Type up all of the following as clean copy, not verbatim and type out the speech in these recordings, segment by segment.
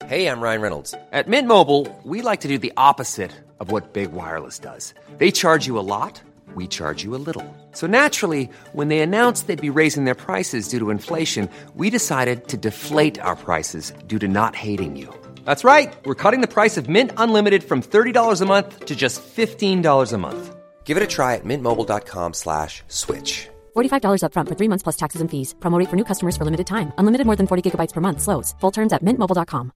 Hey, I'm Ryan Reynolds. At Mint Mobile, we like to do the opposite of what Big Wireless does. They charge you a lot, we charge you a little. So naturally, when they announced they'd be raising their prices due to inflation, we decided to deflate our prices due to not hating you. That's right. We're cutting the price of Mint Unlimited from $30 a month to just $15 a month. Give it a try at mintmobile.com/switch. $45 up front for 3 months plus taxes and fees. Promo rate for new customers for limited time. Unlimited more than 40 gigabytes per month. Slows full terms at mintmobile.com.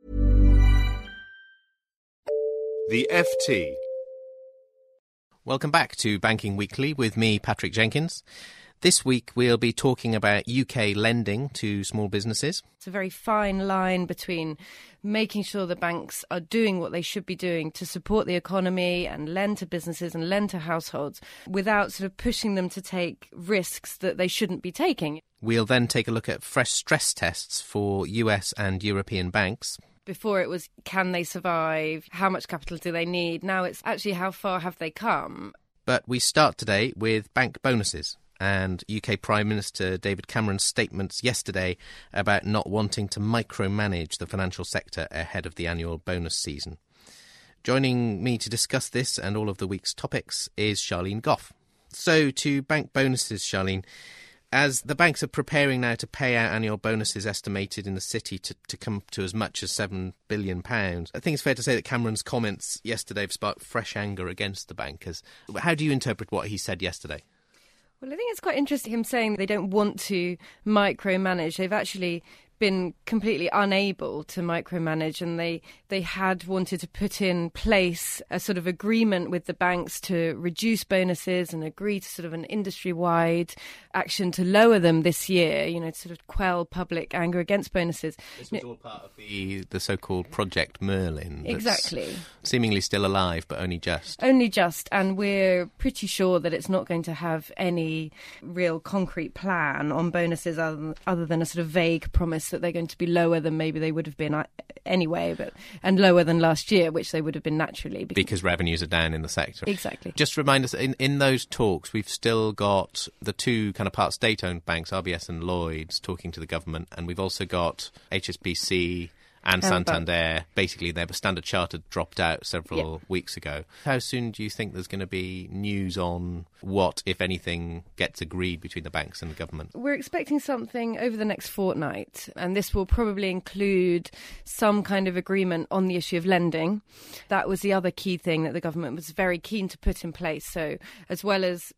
The FT. Welcome back to Banking Weekly with me, Patrick Jenkins. This week we'll be talking about UK lending to small businesses. It's a very fine line between making sure the banks are doing what they should be doing to support the economy and lend to businesses and lend to households without sort of pushing them to take risks that they shouldn't be taking. We'll then take a look at fresh stress tests for US and European banks. Before it was, can they survive? How much capital do they need? Now it's actually, how far have they come? But we start today with bank bonuses and UK Prime Minister David Cameron's statements yesterday about not wanting to micromanage the financial sector ahead of the annual bonus season. Joining me to discuss this and all of the week's topics is Charlene Gough. So to bank bonuses, Charlene, as the banks are preparing now to pay out annual bonuses estimated in the city to come to as much as £7 billion, I think it's fair to say that Cameron's comments yesterday have sparked fresh anger against the bankers. How do you interpret what he said yesterday? Well, I think it's quite interesting him saying they don't want to micromanage. They've actually been completely unable to micromanage, and they had wanted to put in place a sort of agreement with the banks to reduce bonuses and agree to sort of an industry-wide action to lower them this year, you know, to sort of quell public anger against bonuses. This was all part of the so-called Project Merlin. Exactly. Seemingly still alive, but only just. Only just, and we're pretty sure that it's not going to have any real concrete plan on bonuses other than a sort of vague promise that they're going to be lower than maybe they would have been anyway, and lower than last year, which they would have been naturally. Because revenues are down in the sector. Exactly. Just remind us, in those talks, we've still got the two kind of part state-owned banks, RBS and Lloyds, talking to the government, and we've also got HSBC and Santander. Basically, their Standard Chartered dropped out several weeks ago. How soon do you think there's going to be news on what, if anything, gets agreed between the banks and the government? We're expecting something over the next fortnight, and this will probably include some kind of agreement on the issue of lending. That was the other key thing that the government was very keen to put in place. So as well as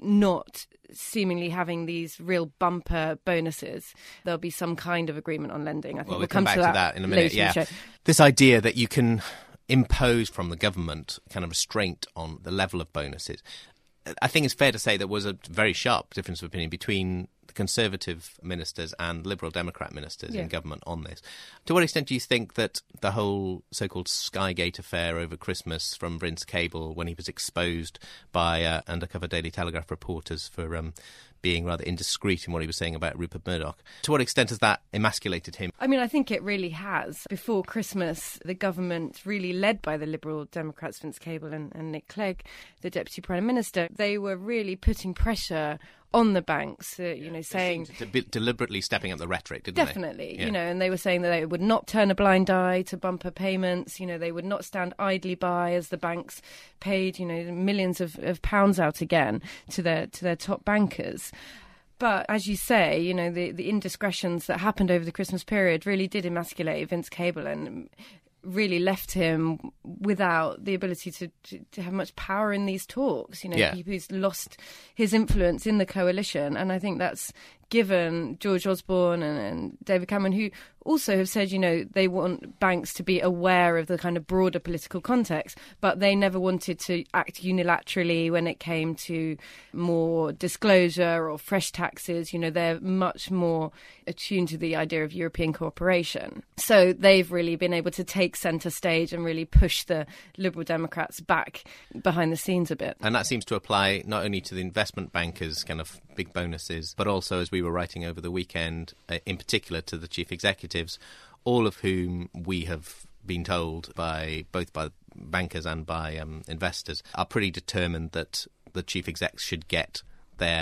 not seemingly having these real bumper bonuses, there'll be some kind of agreement on lending. I think we'll come back to that in a minute. Yeah, this idea that you can impose from the government kind of restraint on the level of bonuses. I think it's fair to say there was a very sharp difference of opinion between the Conservative ministers and Liberal Democrat ministers in government on this. To what extent do you think that the whole so-called Skygate affair over Christmas from Vince Cable, when he was exposed by undercover Daily Telegraph reporters for being rather indiscreet in what he was saying about Rupert Murdoch, to what extent has that emasculated him? I mean, I think it really has. Before Christmas, the government, really led by the Liberal Democrats, Vince Cable and Nick Clegg, the Deputy Prime Minister, they were really putting pressure on the banks, saying... Deliberately stepping up the rhetoric, didn't Definitely, they? and they were saying that they would not turn a blind eye to bumper payments, they would not stand idly by as the banks paid, millions of pounds out again to their top bankers. But as you say, the indiscretions that happened over the Christmas period really did emasculate Vince Cable and really left him without the ability to have much power in these talks. He's lost his influence in the coalition, and I think that's given George Osborne and David Cameron, who also have said, they want banks to be aware of the kind of broader political context, but they never wanted to act unilaterally when it came to more disclosure or fresh taxes. They're much more attuned to the idea of European cooperation. So they've really been able to take centre stage and really push the Liberal Democrats back behind the scenes a bit. And that seems to apply not only to the investment bankers' kind of big bonuses, but also, as we were writing over the weekend, in particular to the chief executives, all of whom we have been told by bankers and by investors are pretty determined that the chief execs should get their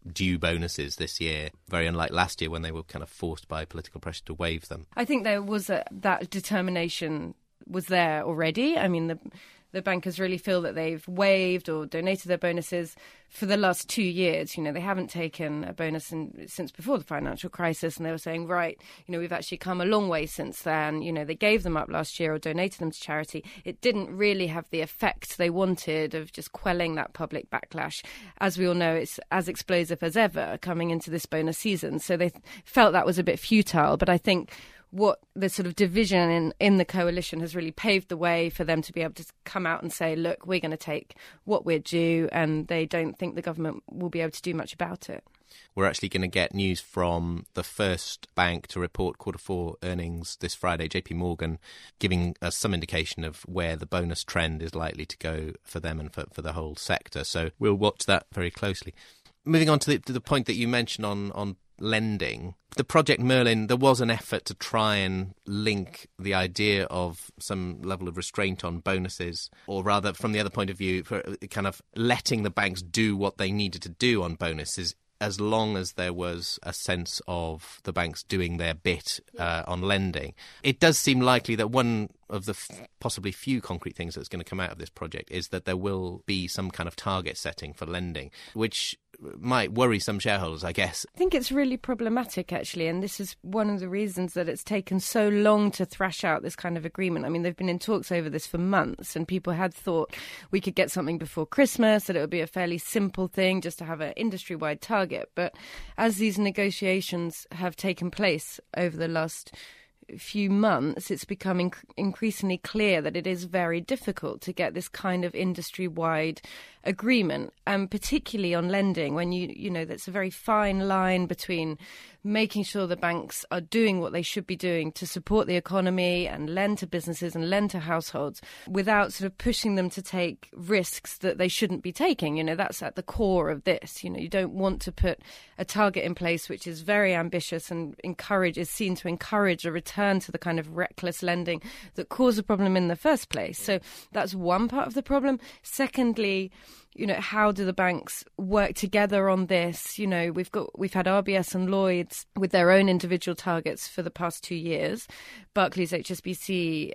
due bonuses this year, very unlike last year when they were kind of forced by political pressure to waive them. I think there was that determination was there already. I mean, the bankers really feel that they've waived or donated their bonuses for the last 2 years. You know, they haven't taken a bonus since before the financial crisis, and they were saying, right, you know, we've actually come a long way since then. You know, they gave them up last year or donated them to charity. It didn't really have the effect they wanted of just quelling that public backlash. As we all know, it's as explosive as ever coming into this bonus season. So they felt that was a bit futile. But I think what the sort of division in the coalition has really paved the way for them to be able to come out and say, look, we're going to take what we're due, and they don't think the government will be able to do much about it. We're actually going to get news from the first bank to report Q4 earnings this Friday, JP Morgan, giving us some indication of where the bonus trend is likely to go for them and for the whole sector. So we'll watch that very closely. Moving on to the point that you mentioned on lending, the Project Merlin, there was an effort to try and link the idea of some level of restraint on bonuses, or rather from the other point of view, for kind of letting the banks do what they needed to do on bonuses, as long as there was a sense of the banks doing their bit on lending. It does seem likely that one of the possibly few concrete things that's going to come out of this project is that there will be some kind of target setting for lending, which might worry some shareholders, I guess. I think it's really problematic, actually, and this is one of the reasons that it's taken so long to thrash out this kind of agreement. I mean, they've been in talks over this for months, and people had thought we could get something before Christmas, that it would be a fairly simple thing just to have an industry-wide target. But as these negotiations have taken place over the last few months, it's becoming increasingly clear that it is very difficult to get this kind of industry-wide agreement, and particularly on lending, when you know that's a very fine line between making sure the banks are doing what they should be doing to support the economy and lend to businesses and lend to households without sort of pushing them to take risks that they shouldn't be taking. You know, that's at the core of this. You know, you don't want to put a target in place which is very ambitious and is seen to encourage a return to the kind of reckless lending that caused the problem in the first place. So that's one part of the problem. Secondly, you know, how do the banks work together on this? You know, we've had RBS and Lloyds with their own individual targets for the past 2 years. Barclays, HSBC,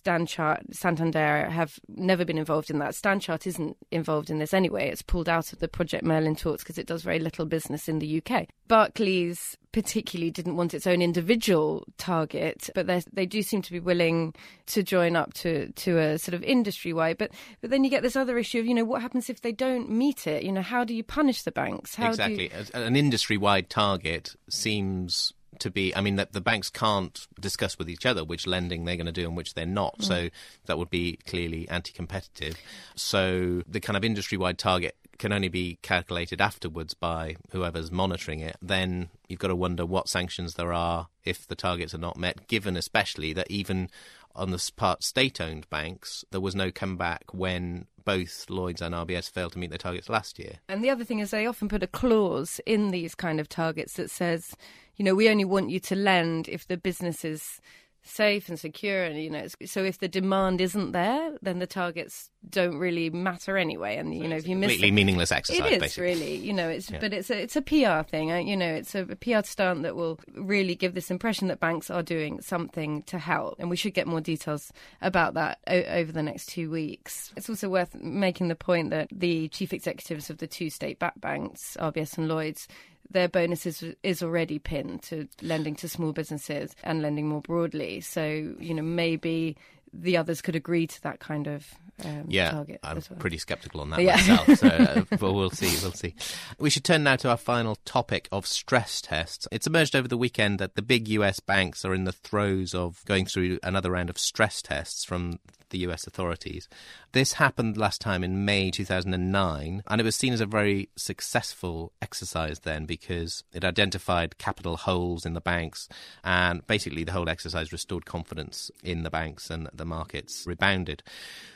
Santander have never been involved in that. Stanchart isn't involved in this anyway. It's pulled out of the Project Merlin talks because it does very little business in the UK. Barclays particularly didn't want its own individual target, but they do seem to be willing to join up to a sort of industry-wide. But then you get this other issue of, you know, what happens if they don't meet it? You know, how do you punish the banks? Exactly. An industry-wide target seems to be, I mean, that the banks can't discuss with each other which lending they're going to do and which they're not. So that would be clearly anti-competitive. So the kind of industry-wide target can only be calculated afterwards by whoever's monitoring it. Then you've got to wonder what sanctions there are if the targets are not met, given especially that even on the part state-owned banks, there was no comeback when both Lloyds and RBS failed to meet their targets last year. And the other thing is they often put a clause in these kind of targets that says, you know, we only want you to lend if the business is safe and secure, and you know, so if the demand isn't there, then the targets don't really matter anyway. And you know, if you miss, completely meaningless exercise. It is basically. Really, you know, but it's a PR thing. You know, it's a PR stunt that will really give this impression that banks are doing something to help, and we should get more details about that over the next 2 weeks. It's also worth making the point that the chief executives of the two state-backed banks, RBS and Lloyds, their bonuses is already pinned to lending to small businesses and lending more broadly. So, you know, maybe the others could agree to that kind of target. I'm as well. Pretty sceptical on that myself, so, but we'll see. We should turn now to our final topic of stress tests. It's emerged over the weekend that the big US banks are in the throes of going through another round of stress tests from the US authorities. This happened last time in May 2009, and it was seen as a very successful exercise then because it identified capital holes in the banks, and basically the whole exercise restored confidence in the banks and the markets rebounded.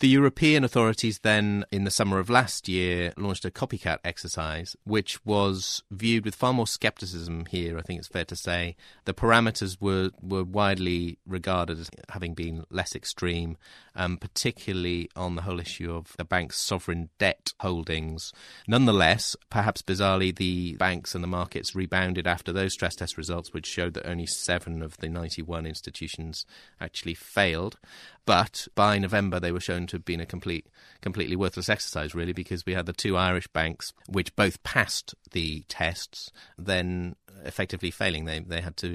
The European authorities then, in the summer of last year, launched a copycat exercise, which was viewed with far more scepticism here, I think it's fair to say. The parameters were widely regarded as having been less extreme, particularly on the whole issue of the bank's sovereign debt holdings. Nonetheless, perhaps bizarrely, the banks and the markets rebounded after those stress test results, which showed that only 7 of the 91 institutions actually failed. But by November, they were shown to have been a completely worthless exercise, really, because we had the 2 Irish banks, which both passed the tests, then effectively failing. They had to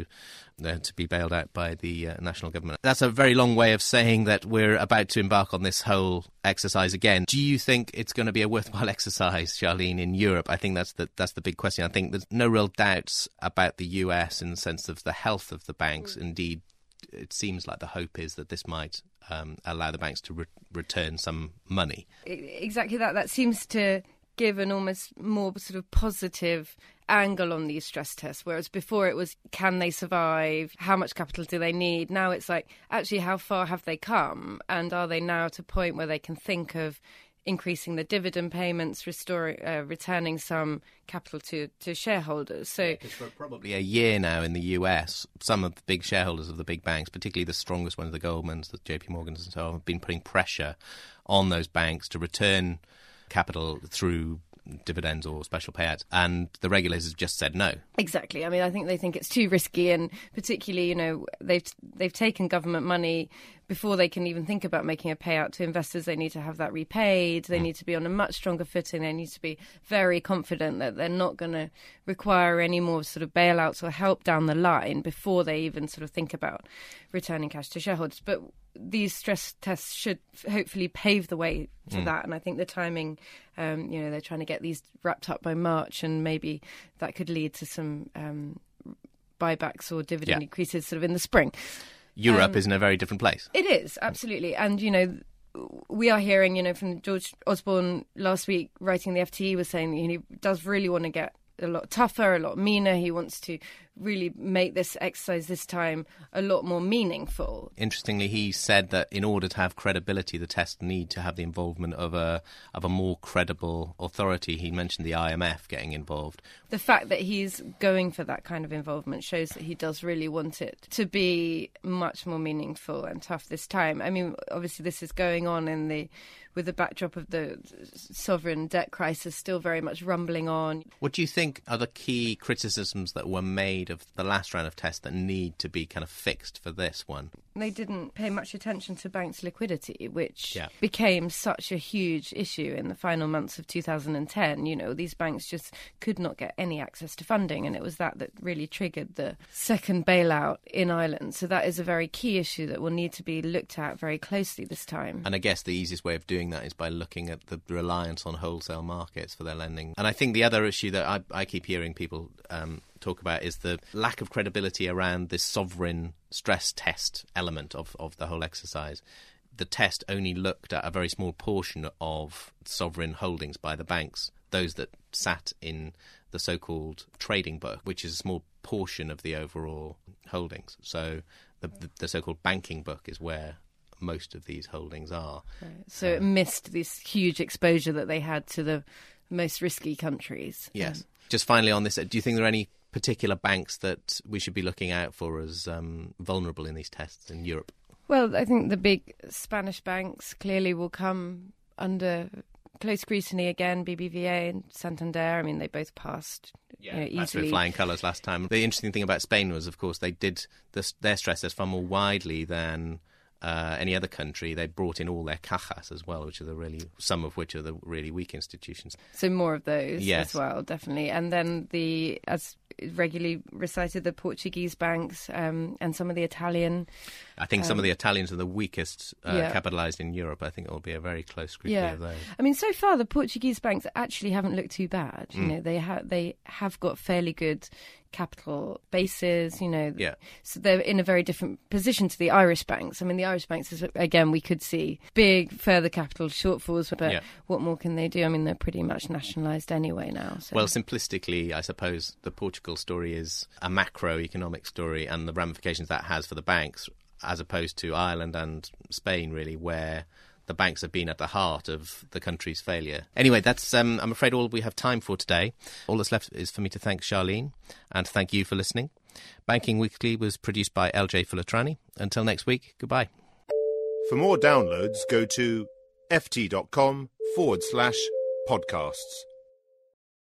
be bailed out by the national government. That's a very long way of saying that we're about to embark on this whole exercise again. Do you think it's going to be a worthwhile exercise, Charlene, in Europe? I think that's the big question. I think there's no real doubts about the US in the sense of the health of the banks. Indeed, it seems like the hope is that this might allow the banks to return some money. Exactly that. That seems to give an almost more sort of positive angle on these stress tests, whereas before it was, can they survive? How much capital do they need? Now it's like, actually, how far have they come? And are they now at a point where they can think of increasing the dividend payments, returning some capital to shareholders? So, because for probably a year now in the US, some of the big shareholders of the big banks, particularly the strongest ones, the Goldmans, the JP Morgans and so on, have been putting pressure on those banks to return capital through dividends or special payouts, and the regulators just said no. Exactly. I mean, I think they think it's too risky, and particularly, they've taken government money before they can even think about making a payout to investors. They need to have that repaid. They need to be on a much stronger footing. They need to be very confident that they're not going to require any more sort of bailouts or help down the line before they even sort of think about returning cash to shareholders. But these stress tests should hopefully pave the way for that. And I think the timing, they're trying to get these wrapped up by March, and maybe that could lead to some buybacks or dividend increases sort of in the spring. Europe is in a very different place. It is, absolutely. And, we are hearing, from George Osborne last week writing the FT, was saying that he does really want to get a lot tougher, a lot meaner. He wants to really make this exercise this time a lot more meaningful. Interestingly, he said that in order to have credibility, the tests need to have the involvement of a more credible authority. He mentioned the IMF getting involved. The fact that he's going for that kind of involvement shows that he does really want it to be much more meaningful and tough this time. I mean, obviously this is going on with the backdrop of the sovereign debt crisis still very much rumbling on. What do you think are the key criticisms that were made of the last round of tests that need to be kind of fixed for this one? They didn't pay much attention to banks' liquidity, which became such a huge issue in the final months of 2010. These banks just could not get any access to funding, and it was that really triggered the second bailout in Ireland. So that is a very key issue that will need to be looked at very closely this time. And I guess the easiest way of doing that is by looking at the reliance on wholesale markets for their lending. And I think the other issue that I keep hearing people talk about is the lack of credibility around this sovereign stress test element of the whole exercise. The test only looked at a very small portion of sovereign holdings by the banks, those that sat in the so-called trading book, which is a small portion of the overall holdings. So the so-called banking book is where most of these holdings are. Right. So it missed this huge exposure that they had to the most risky countries. Yes. Just finally on this, do you think there are any particular banks that we should be looking out for as vulnerable in these tests in Europe? Well, I think the big Spanish banks clearly will come under close scrutiny again. BBVA and Santander, I mean, they both passed easily. That's with flying colours last time. The interesting thing about Spain was, of course, they did their stress test far more widely than any other country. They brought in all their cajas as well, some of which are the really weak institutions. So more of those as well, definitely. And then as regularly recited, the Portuguese banks and some of the Italian. I think some of the Italians are the weakest capitalised in Europe. I think it will be a very close scrutiny of those. I mean, so far the Portuguese banks actually haven't looked too bad. They have got fairly good capital bases, so they're in a very different position to the Irish banks. I mean, the Irish banks, again, we could see big further capital shortfalls, but what more can they do? I mean, they're pretty much nationalised anyway now. So. Well, simplistically, I suppose the Portugal story is a macroeconomic story and the ramifications that has for the banks, as opposed to Ireland and Spain, really, where the banks have been at the heart of the country's failure. Anyway, that's, I'm afraid, all we have time for today. All that's left is for me to thank Charlene and to thank you for listening. Banking Weekly was produced by LJ Fulatrani. Until next week, goodbye. For more downloads, go to ft.com/podcasts.